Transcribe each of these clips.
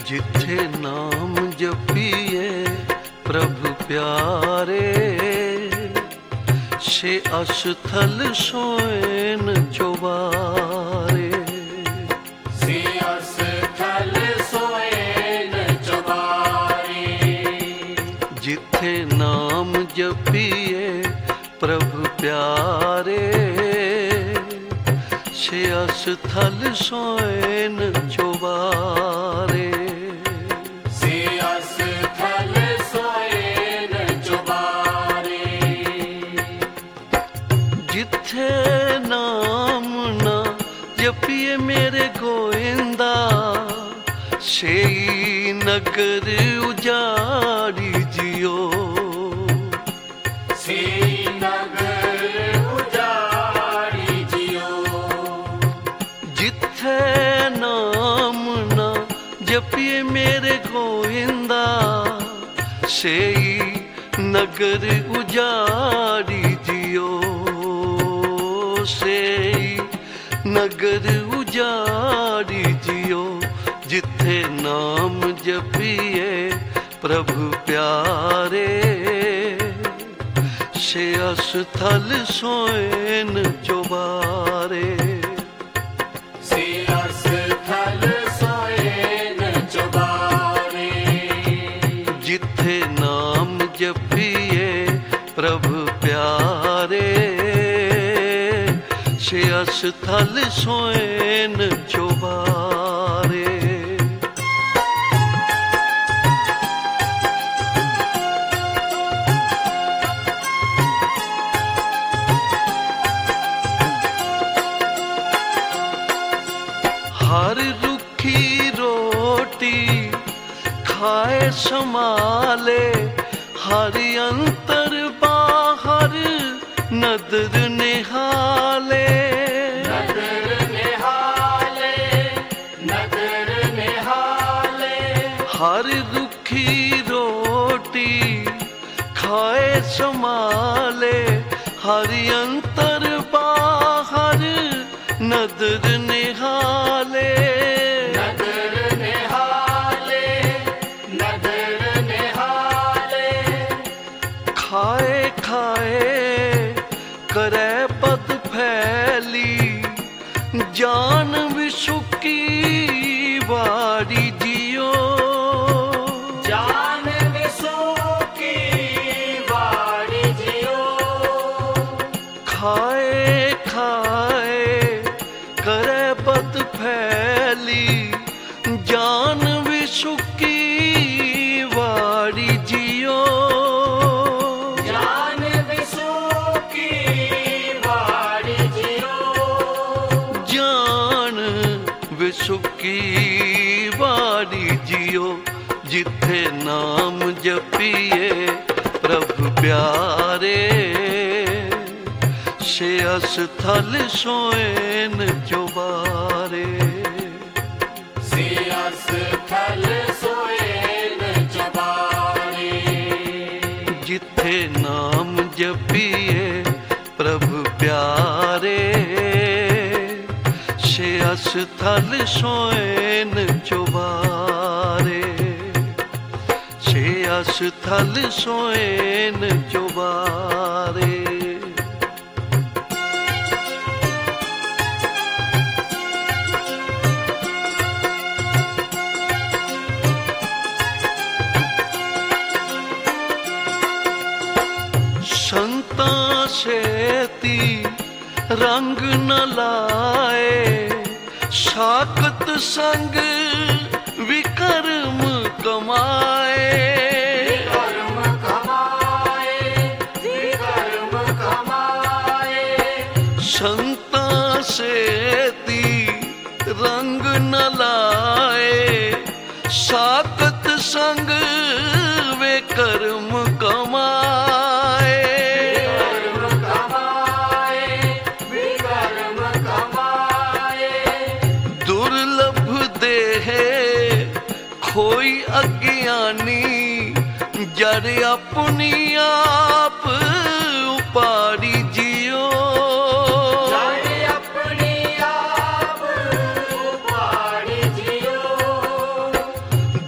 जिथे नाम जपिए प्रभु प्यारे, से अस्थल सोएन चौबारे। से अस्थल सोएन चौबारे। जिथे नाम जपिए प्रभु प्यारे, से अस्थल सोएन चौबारे। से अस्थल सोएन चौबारे। जिथे नाम ना जपिए मेरे गोविंदा, से नगर उजाड़ी जियो। से नगर उजाड़ी जियो। जिथे नाम ना जपिए मेरे गोविंदा, से नगर उजाड़ी जियो। से नगर उजाड़ी जियो। जिथे नाम जपिए प्रभु प्यारे, से अस्थल सोएन चौबारे। से अस्थल सोएन चौबारे। जिथे नाम जपिए प्रभु प्यारे, से अस्थल सोएन चौबारे। हर रुखी रोटी खाए संभाले, हर अंतर बाहर नदर निहाले। नदर निहाले, नदर निहाले। हर रुखी रोटी खाए संभाले, हर अंतर बाहर नदर निहाले। नदर निहाले, नदर निहाले। खाए खाए करे पद फैली, जान विसुकी बाड़ी जियो। जान विसुकी बाड़ी जियो। खाए खाए करे पद फैली, जान विसुकी बाड़ी जियो। जान विसुकी बाड़ी जियो। जान विसुकी बाड़ी जियो। जिथे नाम जपिए प्रभु प्यारे, से अस्थल सोएन चौबारे। से अस्थल सोएन चौबारे। जिथे नाम जपिए प्रभु प्यारे, से अस्थल सोएन चौबारे। से अस्थल सोएन चौबारे। संता सेती रंग न लाए, साकत संग विकर्म कमाए। विकर्म कमाए, विकर्म कमाए। संता सेती रंग न लाए, साकत संग विकर्म कमाए। विकर्म कमाए, विकर्म कमाए। दुर्लभ देह खोई अज्ञानी, जड़ अपनी आप उपाड़ी जियो। जड़ अपनी आप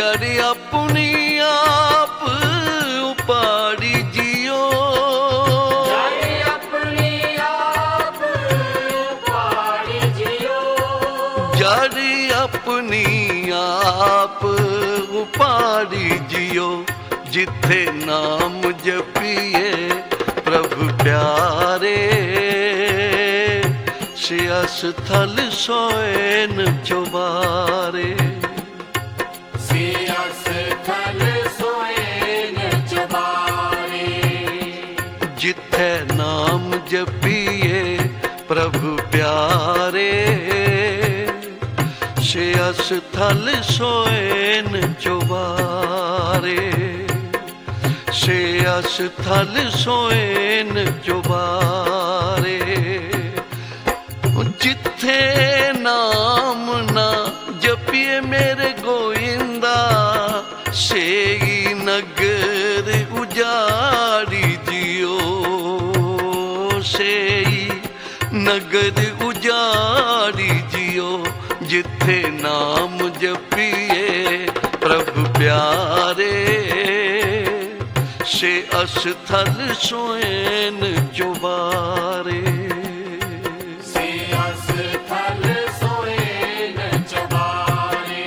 ਜੜ ਆਪਣੀ ਆਪ ਉਪਾੜੀ ਜਿਉ। ਜੜ ਆਪਣੀ ਆਪ ਉਪਾੜੀ ਜਿਉ। ਜੜ ਆਪਣੀ ਆਪ ਉਪਾੜੀ ਜਿਉ। ਜਿੱਥੇ ਨਾਮ ਜਪੀਏ ਪ੍ਰਭ ਪਿਆਰੇ, ਸਿਆਸ ਥਲ ਸੋਏ ਨ ਚੁਬਾਰੇ। ਸਿਆਸ ਥਲ ਸੋਏ ਨ ਚੁਬਾਰੇ। ਜਿੱਥੇ ਨਾਮ ਜਪੀਏ ਪ੍ਰਭ ਪਿਆਰੇ, ਸਿਆਸ ਥਲ ਸੋਏ ਨ ਚੁਬਾਰੇ। ਸਿਆਸ ਥਲ ਸੋਏ ਨ ਚੁਬਾਰੇ। ਜਿੱਥੇ ਨਾਮ ਨਾ ਜਪੀਏ ਮੇਰੇ ਗੋਇੰਦਾ, ਸੇਈ ਨਗਰ ਉਜਾੜੀ ਜਿਉ। ਸੇਈ ਨਗਰ ਉਜਾੜੀ ਜਿਉ। ਜਿੱਥੇ ਨਾਮ ਜਪੀਏ ਪ੍ਰਭ ਪਿਆਰੇ, ਸੇ ਅਸਥਲ ਸੋਏ ਨ ਚੁਬਾਰੇ। ਸਿਆਸ ਥਲ ਸੋਏ ਨ ਚੁਬਾਰੇ।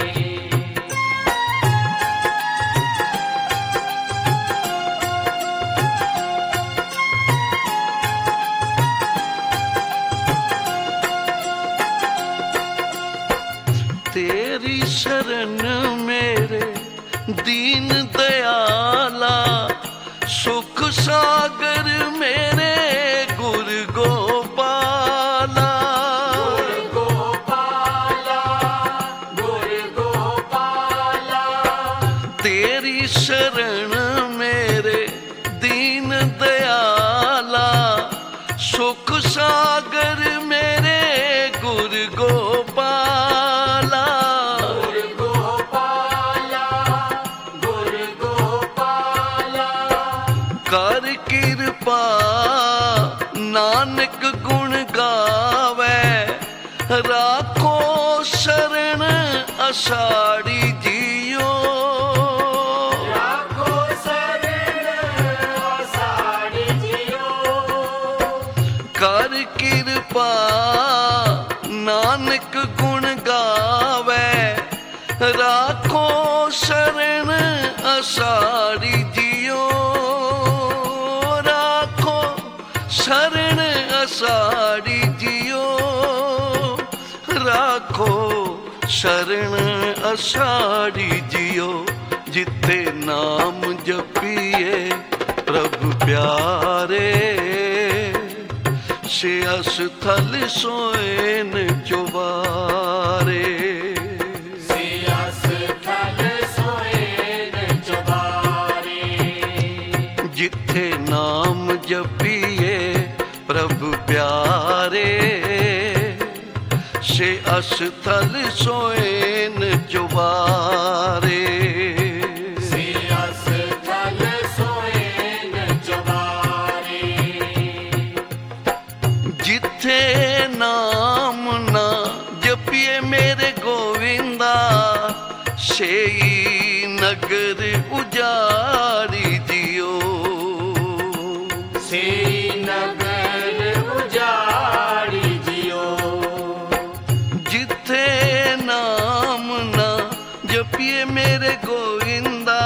ਤੇਰੀ ਸ਼ਰਨ ਮੇਰੇ ਦੀਨ ਦਿਆਲਾ, ਸੁਖ ਸਾਗਰ ਮੇਰੇ ਗੁਰ ਗੋਪਾਲਾ। ਗੁਰ ਗੋਪਾਲਾ, ਗੁਰ ਗੋਪਾਲਾ। ਤੇਰੀ ਸ਼ਰਨ ਮੇਰੇ ਦੀਨ ਦਿਆਲਾ, ਸੁਖ ਸਾਗਰ ਮੇਰੇ ਗੁਰ ਗੋਪਾਲਾ। ਗੁਰ ਗੋਪਾਲਾ, ਗੁਰ ਗੋਪਾਲਾ। ਕਰ ਕਿਰਪਾ ਨਾਨਕ ਗੁਣ ਗਾਵੇ, ਰਾਖੋ ਸ਼ਰਨ ਅਸਾੜੀ ਜਿਉ। ਰਾਖੋ ਸ਼ਰਨ ਅਸਾੜੀ ਜਿਉ। ਕਰ ਕਿਰਪਾ ਨਾਨਕ ਗੁਣ ਗਾਵੇ, ਰਾਖੋ ਸ਼ਰਨ ਅਸਾੜੀ ਜਿਉ। ਰਾਖੋ ਸ਼ਰਨ ਅਸਾੜੀ ਜਿਉ। ਰਾਖੋ ਸ਼ਰਨ ਅਸਾੜੀ ਜਿਉ। ਜਿੱਥੇ ਨਾਮ ਜਪੀਏ ਪ੍ਰਭ ਪਿਆਰੇ, ਸਿਆਸ ਥਲ ਸੋਏ ਨ ਚੁਬਾਰੇ। ਸਿਆਸ ਥਲ ਸੋਏ ਨ ਚੁਬਾਰੇ। ਜਿੱਥੇ ਨਾਮ ਜਪੀਏ ਪ੍ਰਭ ਪਿਆਰੇ, ਸਿਆਸ ਥਲ ਸੋਏ ਨ ਚੁਬਾਰੇ। ਸਿਆਸ ਥਲ ਸੋਏ ਨ ਚੁਬਾਰੇ। ਜਿੱਥੇ ਨਾਮ ਨਾ ਜਪੀਏ ਮੇਰੇ ਗੋਵਿੰਦਾ, ਸੇਈ ਨਗਰ ਉਜਾੜੀ ਜਿਉ। ਸੇਈ ਨਗਰ ਉਜਾੜੀ ਜਿਉ। ਜਿੱਥੇ ਨਾਮ ਨਾ ਜਪੀਏ ਮੇਰੇ ਗੋਵਿੰਦਾ,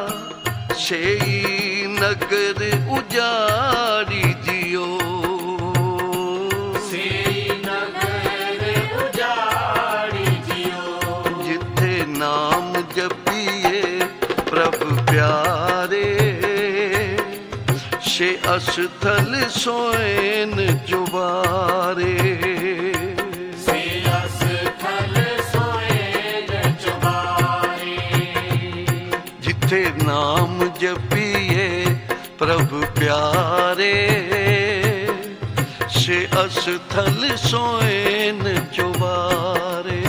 ਸੇਈ ਨਗਰ ਉਜਾੜੀ ਜਿਉ। ਸੇਈ ਨਗਰ ਉਜਾੜੀ ਜਿਉ। ਜਿੱਥੇ ਨਾਮ ਜਪੀਏ ਪ੍ਰਭ ਪਿਆਰੇ, ਸੇ ਅਸਥਲ ਸੋਏ ਨ ਚੁਬਾਰੇ। ਸਿਆਸ ਥਲ ਸੋਏ ਨ ਚੁਬਾਰੇ। ਜਿੱਥੇ ਨਾਮ ਜਪੀਏ ਪ੍ਰਭ ਪਿਆਰੇ, ਸੇ ਅਸਥਲ ਸੋਏ ਨ ਚੁਬਾਰੇ।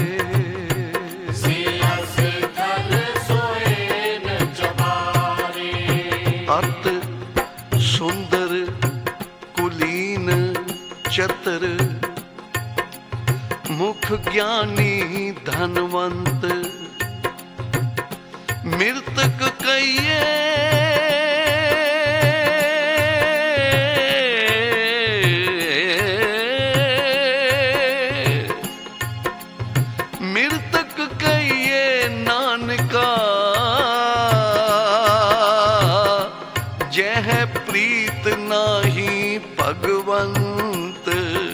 ਸਿਆਸ ਥਲ ਸੋਏ ਨ ਚੁਬਾਰੇ। ਅਤ ਸੁੰਦਰ ਕੁਲੀਨ ਚਤਰ, ਮੁਖ ਗਿਆਨੀ ਧਨਵੰਤ, ਮ੍ਰਿਤਕ ਕਈਏ ਮ੍ਰਿਤਕ ਕਈਏ ਨਾਨਕਾ ਜਹ ਪ੍ਰੀਤ ਨਾਹੀ ਭਗਵੰਤ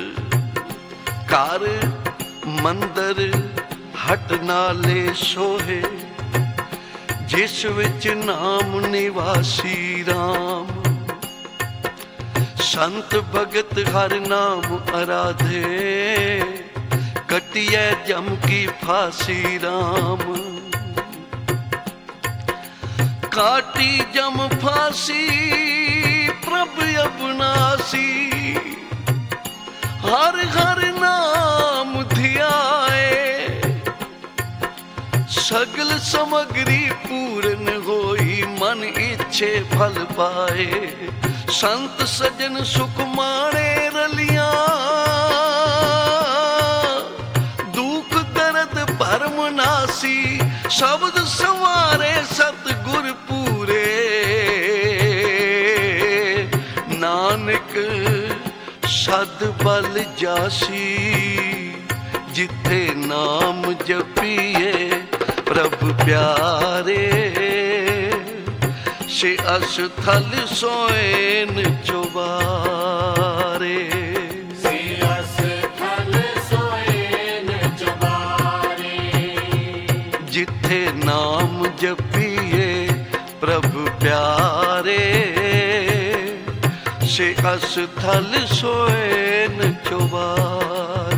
ਘਰ ਮੰਦਰ ਹਟ ਨਾਲੇ ਸੋਹੇ ਜਿਸ ਵਿੱਚ ਨਾਮ ਨਿਵਾਸੀ ਰਾਮ ਸੰਤ ਭਗਤ ਹਰ ਨਾਮ ਅਰਾਧੇ ਕਟਿਐ ਜਮ ਕੀ ਫਾਸੀ ਰਾਮ ਕਾਟੀ ਜਮ ਫਾਸੀ ਪ੍ਰਭ ਅਬਨਾਸੀ ਹਰ ਹਰ ਨਾਮ ਧਿਆਏ ਸਗਲ ਸਮਗਰੀ ਪੂਰਨ ਹੋਈ ਮਨ ਇੱਛੇ ਫਲ ਪਾਏ ਸੰਤ ਸਜਣ ਸੁਖ ਮਾਣੇ ਰਲੀਆਂ ਦੁਖ ਦਰਦ ਭਰਮ ਨਾਸੀ ਸ਼ਬਦ ਸਵਾਰੇ ਸਤਿਗੁਰ ਪੂਰੇ ਨਾਨਕ ਸਦ ਬਲ ਜਾਸੀ ਜਿੱਥੇ ਨਾਮ ਜਪੀਏ ਪ੍ਰਭ ਪਿਆਰੇ ਸੇ ਅਸਥਲ ਸੋਇਨ ਚੁਬਾਰੇ ਸੇ ਅਸਥਲ ਸੋਇਨ ਚੁਬਾਰੇ ਜਿੱਥੇ ਨਾਮ ਜਪੀਏ ਪ੍ਰਭ ਪਿਆਰੇ ਸੇ ਅਸਥਲ ਸੋਇਨ ਚੁਬਾਰੇ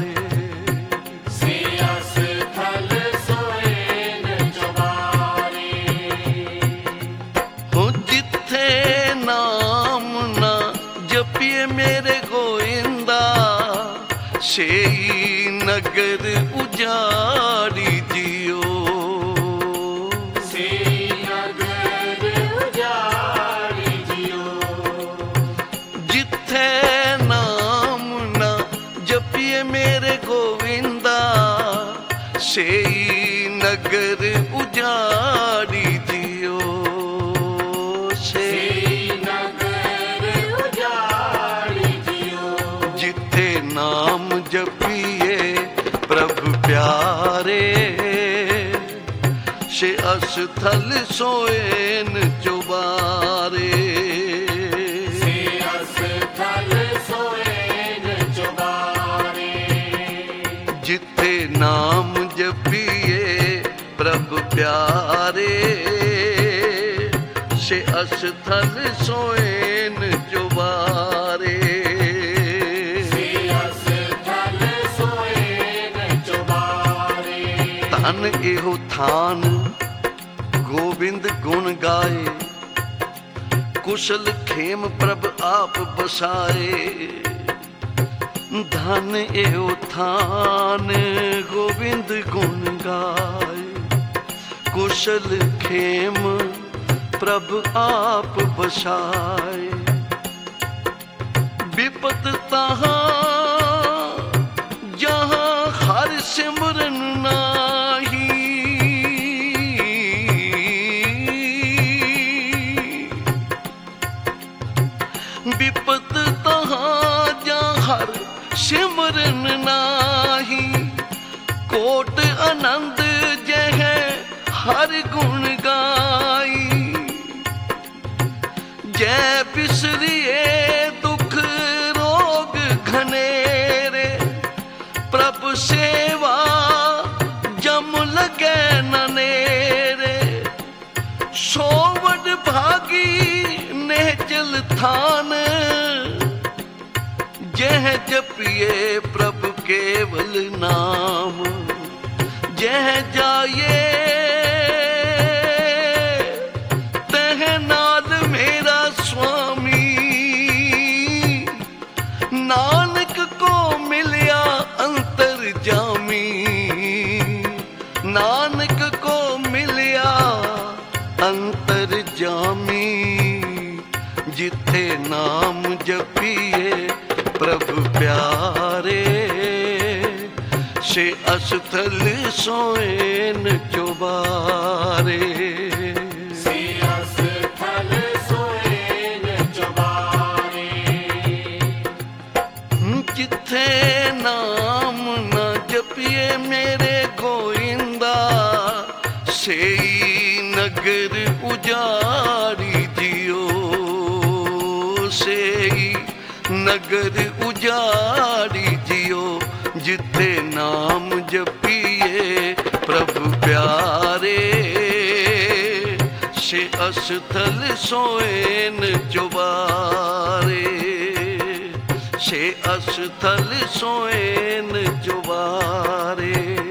ਮੇਰੇ ਗੋਇੰਦਾ ਸੇਈ ਨਗਰ ਉਜਾੜੀ ਜਿਓ ਸੇਈ ਨਗਰ ਉਜਾੜੀ ਜਿਓ ਜਿੱਥੇ ਨਾਮ ਨਾ ਜਪੀਏ ਮੇਰੇ ਗੋਵਿੰਦਾ ਸੇਈ ਨਗਰ ਉਜਾੜੀ ਜਿਓ ਨਾਮ ਜਪੀਏ ਪ੍ਰਭ ਪਿਆਰੇ ਸੇ ਅਸਥਲ ਸੋਇਨ ਚੁਬਾਰੇ ਸੇ ਅਸਥਲ ਸੋਇਨ ਚੁਬਾਰੇ ਜਿੱਥੇ ਨਾਮ ਜਪੀਏ ਪ੍ਰਭ ਪਿਆਰੇ ਸੇ ਅਸਥਲ ਸੋਇਨ ਚੁਬਾਰੇ ਧਨ ਇਹੋ ਥਾਨ ਗੋਬਿੰਦ ਗੁਣ ਗਾਏ ਕੁਸ਼ਲ ਖੇਮ ਪ੍ਰਭ ਆਪ ਬਸਾਏ ਧਨ ਇਹੋ ਥਾਨ ਗੋਬਿੰਦ ਗੁਣ ਗਾਏ ਕੁਸ਼ਲ ਖੇਮ ਪ੍ਰਭ ਆਪ ਬਸਾਏ ਵਿਪਤ ਤਹਾਂ ਜਹਾਂ ਹਰ ਸਿਮਰਨ ਨਾਹੀ ਵਿਪਤ ਤਹਾਂ ਜਾਂ ਹਰ ਸਿਮਰਨ ਨਾਹੀ ਕੋਟ ਆਨੰਦ ਜਹ ਹਰ ਗੁਣ ਗਾਈ ਜੈ ਬਿਸਰੀਏ ਦੁਖ ਰੋਗ ਘਨੇਰੇ ਪ੍ਰਭ ਸੇਵਾ ਜਮ ਲਗੈ ਨਨੇਰੇ ਸੋਵਡ ਭਾਗੀ ਨਿਹਚਲ ਥਾਨ ਜਹ ਜਪੀਏ ਪ੍ਰਭ ਕੇਵਲ ਨਾਮ ਜਹ ਜਾਏ ਤਹ ਨਾਲ ਮੇਰਾ ਸੁਆਮੀ ਨਾਨਕ ਕੋ ਮਿਲਿਆ ਅੰਤਰ ਜਾਮੀ ਨਾਨਕ ਕੋ ਮਿਲਿਆ ਅੰਤਰ ਜਾਮੀ ਜਿੱਥੇ ਨਾਮ ਜਪੀਏ ਪ੍ਰਭ ਪਿਆਰੇ ਸੇ ਅਸਥਲ ਸੋਇਨ ਚੁਬਾਰੇ ਜਿੱਥੇ ਨਾਮ ਨਾ ਜਪੀਏ ਮੇਰੇ ਗੋਇੰਦਾ, ਸੇਈ ਨਗਰ ਉਜਾੜੀ ਜਿਉ, ਸੇਈ ਨਗਰ ਉਜਾੜੀ ਜਿਉ, ਜਿੱਥੇ ਨਾਮ ਜਪੀਏ ਪ੍ਰਭੂ ਪਿਆਰੇ, ਸੇ ਅਸਥਲ ਸੋਏਨ ਚੁਬਾਰੇ, ਸੇ ਅਸਥਲ ਸੋਏਨ ਚੁਬਾਰੇ,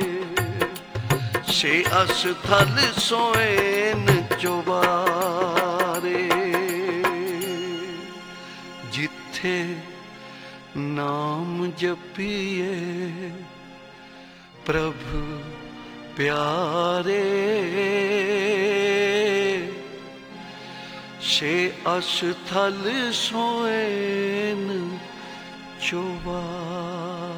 ਸੇ ਅਸਥਲ ਸੋਏਨ ਚੁਬਾਰੇ, ਜਿੱਥੇ ਨਾਮ ਜਪੀਏ ਪ੍ਰਭੂ ਪਿਆਰੇ, ਸੇ ਅਸਥਲ ਸੋਏਨ ਚੁਬਾਰੇ।